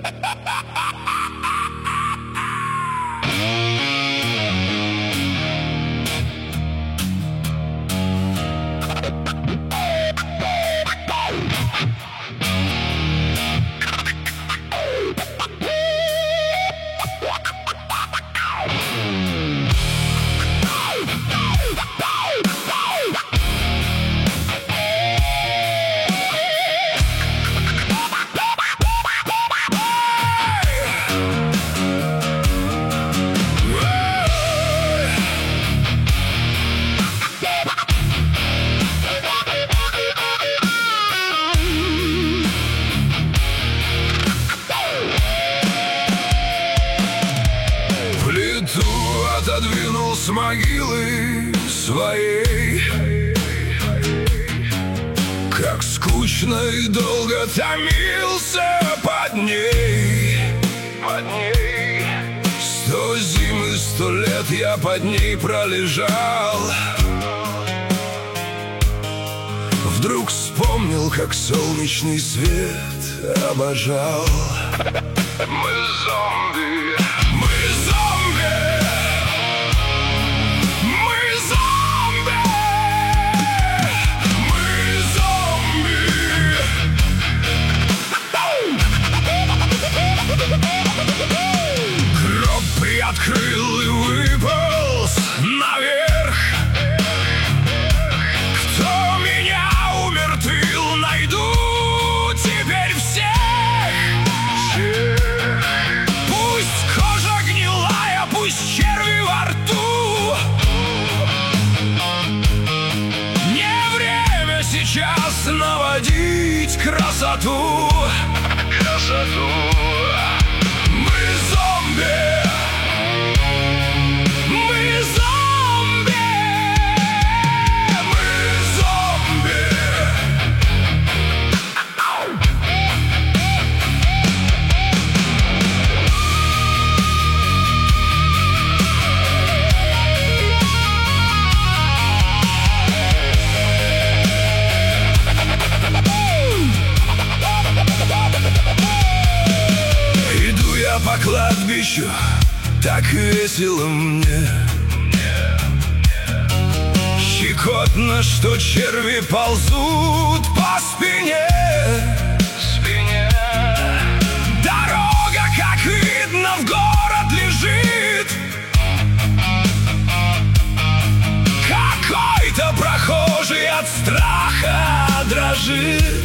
Отодвинул с могилы своей. Как скучно и долго томился под ней. 100 зим и 100 лет я под ней пролежал. Вдруг вспомнил, как солнечный свет обожал. Мы зомби, мы зомби, мы зомби, мы зомби. Гроб приоткрыл и выполз наверх. Кто меня умертвил, найду теперь всех. Пусть кожа гнилая, пусть черви во рту. Не время сейчас наводить красоту. Мы зомби, мы зомби, мы зомби. Иду я по кладбищу, так весело мне. Щекотно, что черви ползут по спине. Дорога, как видно, в город лежит. Какой-то прохожий от страха дрожит.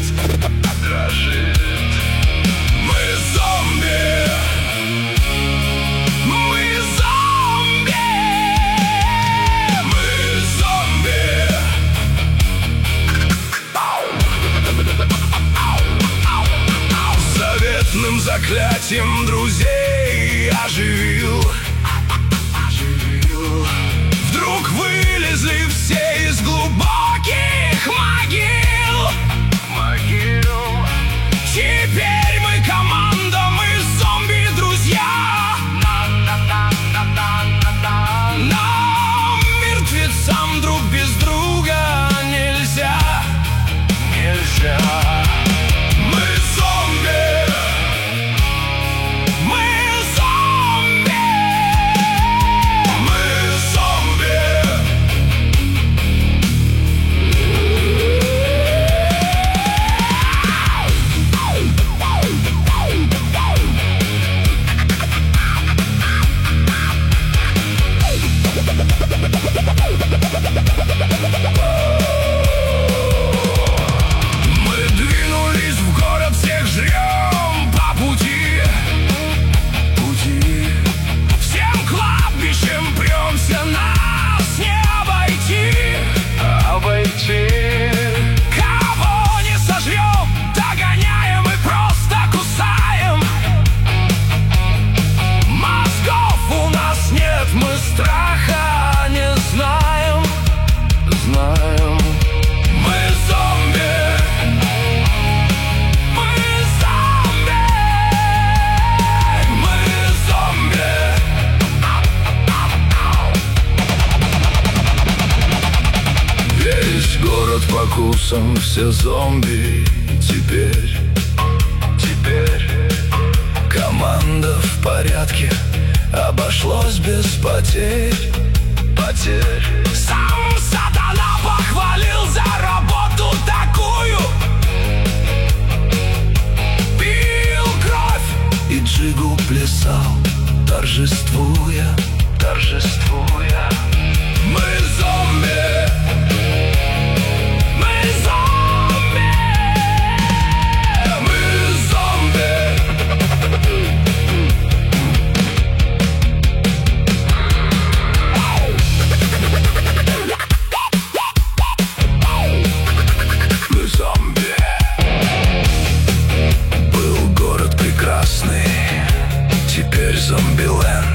Мы зомби, мы зомби, мы зомби. Заветным заклятием друзей оживил. Вдруг вылезли все из глубоких могил. Теперь мы команда, мы зомби-друзья. Нам, мертвецам, друг без друга нельзя. Мы зомби, мы зомби, мы зомби. Мы двинулись в город, всех жрем по пути. Всем кладбищем премся, нас не обойти. Кого не сожрем, догоняем и просто кусаем. Мозгов у нас нет, мы страха не знаем. Мы зомби, мы зомби, мы зомби. Весь город покусан, все зомби теперь. порядке, обошлось без потерь. Сам сатана похвалил за работу такую. Пил кровь и джигу плясал, торжествуя. Мы зомби, мы зомби, мы зомби. Мы зомби. Был город прекрасный, теперь зомбиленд.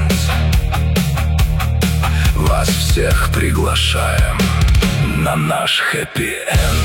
Вас всех приглашаем на наш хэппи-энд.